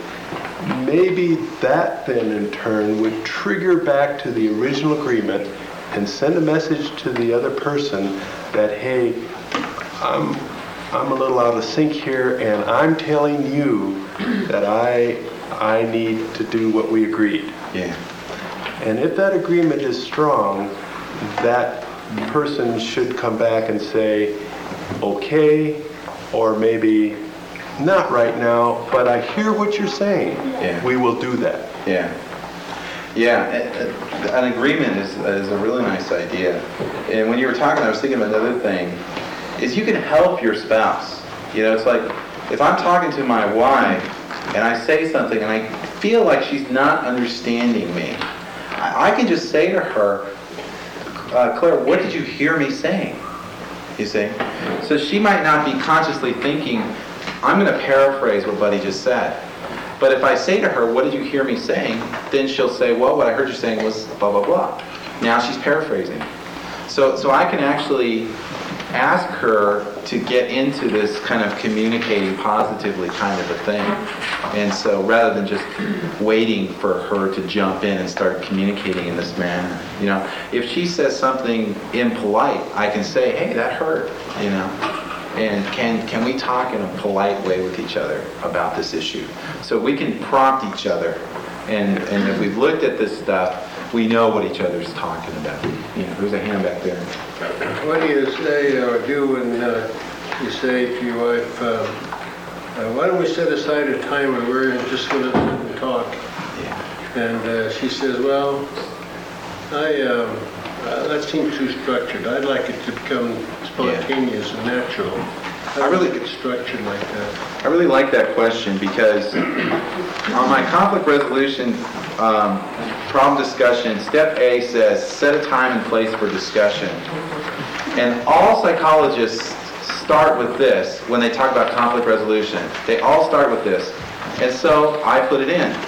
Maybe that then in turn would trigger back to the original agreement and send a message to the other person that, hey, I'm I'm a little out of sync here, and I'm telling you that I I need to do what we agreed. Yeah. And if that agreement is strong, that person should come back and say, okay, or maybe not right now, but I hear what you're saying. Yeah. We will do that. Yeah. Yeah, an agreement is, is a really nice idea. And when you were talking, I was thinking of another thing, is you can help your spouse. You know, it's like, if I'm talking to my wife and I say something and I feel like she's not understanding me, I, I can just say to her, uh, Claire, what did you hear me saying? You see? So she might not be consciously thinking, I'm going to paraphrase what Buddy just said. But if I say to her, what did you hear me saying? Then she'll say, well, what I heard you saying was blah, blah, blah. Now she's paraphrasing. So, so I can actually ask her to get into this kind of communicating positively kind of a thing. And so rather than just waiting for her to jump in and start communicating in this manner, you know, if she says something impolite, I can say, hey, that hurt, you know. And can can we talk in a polite way with each other about this issue? So we can prompt each other, and, and if we've looked at this stuff, we know what each other's talking about. You know, there's a hand back there. What do you say or do when uh, you say to your wife, uh, uh, why don't we set aside a time where we're just going to sit and talk? Yeah. And uh, she says, well, I um, uh, that seems too structured. I'd like it to become spontaneous yeah. and natural. I, I really get structured like that. I really like that question because on my conflict resolution um, problem discussion, step A says set a time and place for discussion. And all psychologists start with this when they talk about conflict resolution. They all start with this. And so I put it in.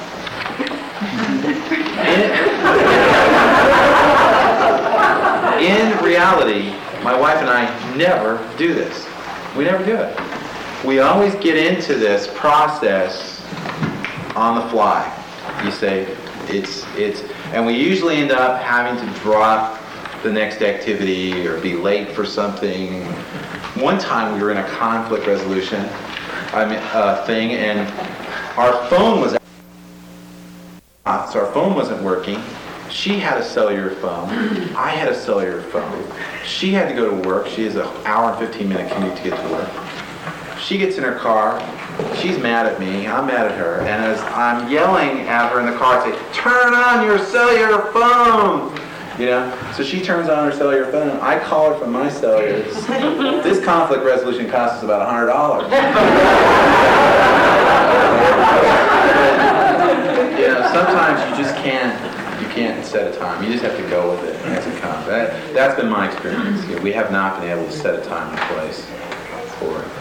In reality, my wife and I never do this. We never do it. We always get into this process on the fly. You say, it's, it's, and we usually end up having to drop the next activity or be late for something. One time we were in a conflict resolution I mean, uh, thing, and our phone was out, so our phone wasn't working. She had a cellular phone. I had a cellular phone. She had to go to work. She has an hour and fifteen minute commute to get to work. she gets in her car, she's mad at me, I'm mad at her, and as I'm yelling at her in the car, I say, turn on your cellular phone! You know, so she turns on her cellular phone, I call her from my cellular. This conflict resolution costs us about one hundred dollars. You know, sometimes you just can't, you can't set a time. You just have to go with it as it comes. That, that's been my experience. You know, we have not been able to set a time and place for it.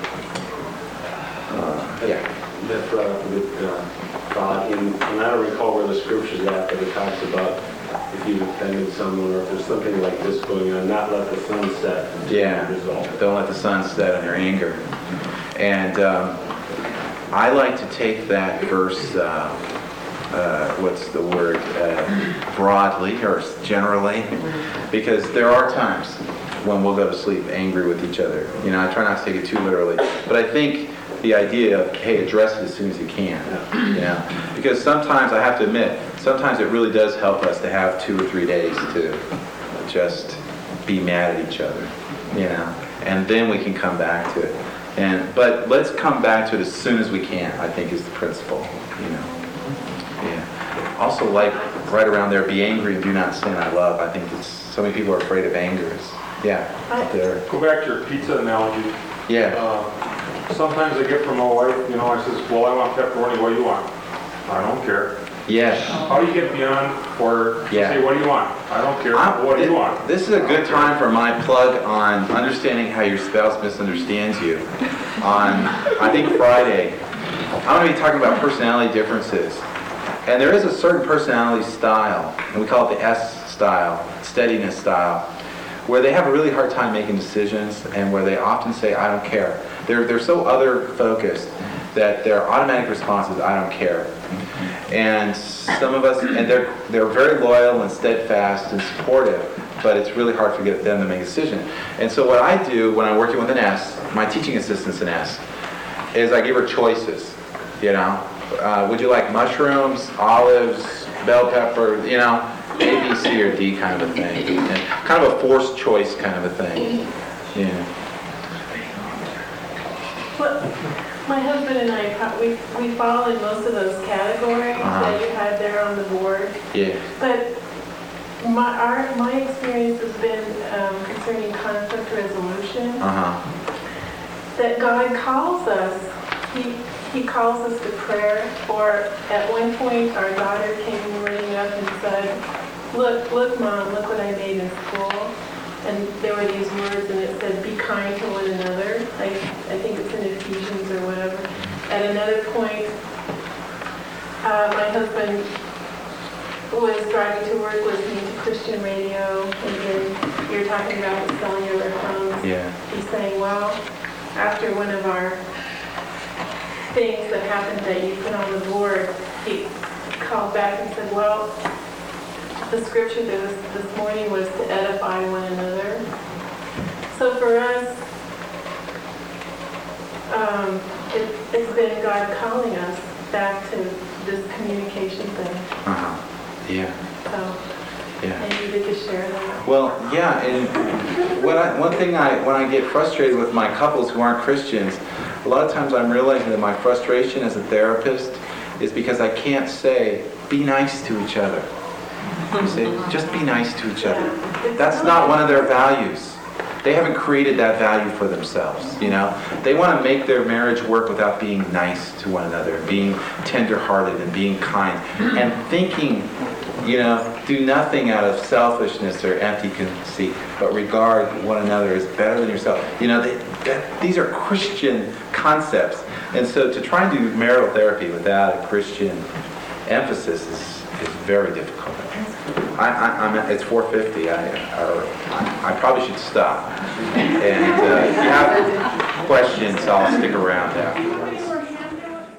Uh, yeah. That brought up a good uh, thought, and, and I don't recall where the scripture's at, but it talks about if you've offended someone or if there's something like this going on, not let the sun set until Yeah, you resolve it. don't let the sun set on your anger. And um, I like to take that verse, uh, uh, what's the word, uh, broadly or generally, because there are times when we'll go to sleep angry with each other. You know, I try not to take it too literally, but I think the idea of, hey, address it as soon as you can, you know, because sometimes, I have to admit, sometimes it really does help us to have two or three days to just be mad at each other, you know, and then we can come back to it. And but let's come back to it as soon as we can, I think, is the principle, you know. Yeah. Also, like right around there, be angry and do not sin. I love. I think it's, so many people are afraid of anger. Yeah. Up there. Go back to your pizza analogy. Yeah. Uh, sometimes I get from my wife, you know, I says, well, I want pepperoni. What do you want? I don't care. Yeah. How do you get beyond, or Yeah. say, what do you want? I don't care. I'm- What do you thi- want? This is a good time for my plug on understanding how your spouse misunderstands you. On, I think, Friday, I'm going to be talking about personality differences. And there is a certain personality style, and we call it the S style, steadiness style, where they have a really hard time making decisions and where they often say, I don't care. They're, they're so other-focused that their automatic response is, I don't care. And some of us, and they're, they're very loyal and steadfast and supportive, but it's really hard to get them to make a decision. And so what I do when I'm working with an S, my teaching assistant's an S, is I give her choices, you know. Uh, would you like mushrooms, olives, bell pepper, you know, A, B, C, or D kind of a thing. And kind of a forced choice kind of a thing. Yeah. Well, my husband and I, pro- we, we fall in most of those categories Uh-huh. that you had there on the board. Yeah. But my, our, my experience has been um, concerning conflict resolution, Uh-huh. that God calls us. He, he calls us to prayer. Or at one point, our daughter came running up and said, look, look, Mom, look what I made in school. And there were these words, and it said, be kind to one another. I, I think it's in Ephesians or whatever. At another point, uh, my husband was driving to work listening to Christian radio, and then you're talking about the cellular phones. Yeah. He's saying, well, after one of our things that happened that you put on the board, he called back and said, well, the scripture that was this morning was to edify one another. So for us, um, it, it's been God calling us back to this communication thing. Uh-huh. Yeah. So, Yeah. and you get to share that. Well, yeah, and what I, one thing I, when I get frustrated with my couples who aren't Christians, a lot of times I'm realizing that my frustration as a therapist is because I can't say, be nice to each other. You say, just be nice to each other. That's not one of their values. They haven't created that value for themselves, you know? They want to make their marriage work without being nice to one another, being tender-hearted and being kind, and thinking, you know, do nothing out of selfishness or empty conceit, but regard one another as better than yourself. You know, they, that, these are Christian concepts. And so to try and do marital therapy without a Christian emphasis is, is very difficult. I, I, I'm at, it's four fifty. I, or, I, I probably should stop. And uh, if you have questions, I'll stick around after.